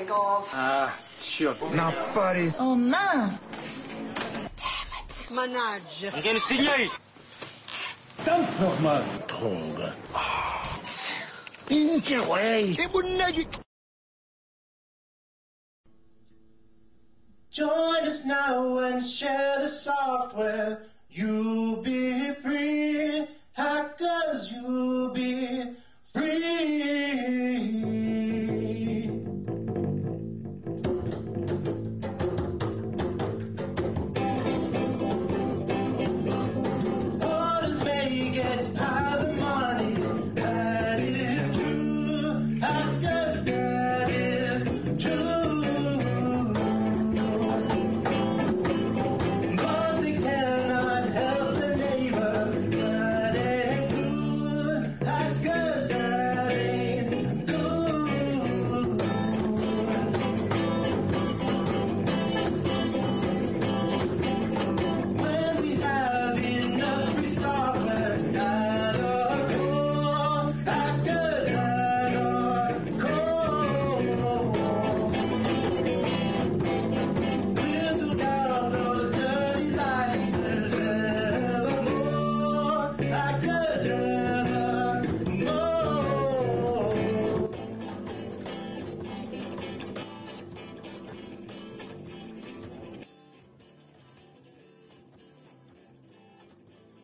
Take off. Sure. Now, buddy. Oh, mince. Damn it. Manage. I'm gonna see you. Dampf noch mal. Tonga. Pinche güey. Join us now and share the software. You'll be free. Hackers, you'll be free.